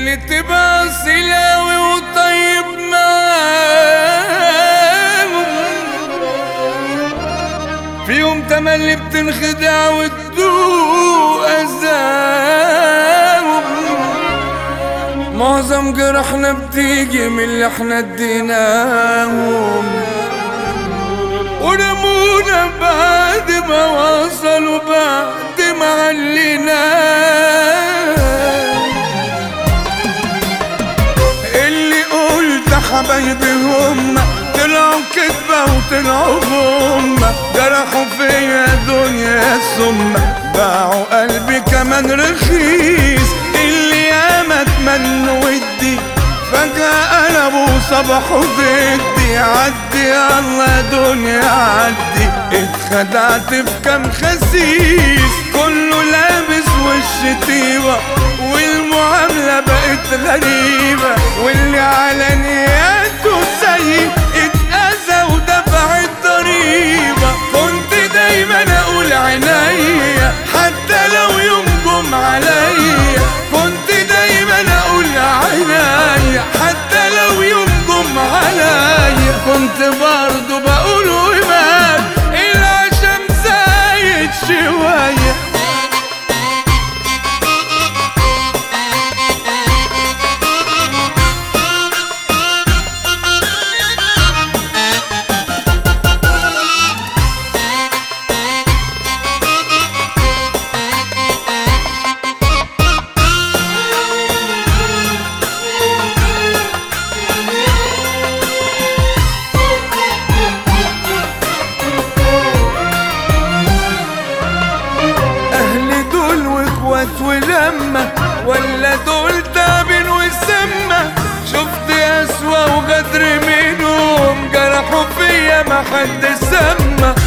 اللي تبقى سلاوي وطيب معاهم، في يوم تملي بتنخدع وتدوق أذاهم. معظم جرحنا بتيجي من اللي احنا اديناهم، ورمونا بعد ما وصلوا، بعد ما عليناه. اللي قلت حبايبي هم طلعوا كدبة وطلعوا غمة، جرحوا فيا دنيا ثم باعوا قلبي كمان رخيص. اللي ياما اتمنوا ودي فجأة قلبوا صبحوا ضدي. عدي يلا دنيا عدي، اتخدعت في كام خسيس، كله لابس وش طيبة والمعاملة بقت غريبة. واللي على نياته سيء اتأذى ودفع الضريبة. كنت دايما اقول عينيا حتى لو يوم جم عليا، كنت دايما اقول عينيا حتى لو يوم جم عليا. كنت برضو بقول ومال العشم زايد شوية. ولما ولا دول تعبين وسمة، شفت أسوأ وغدر منهم، جرحوا فيا ما حد سمى.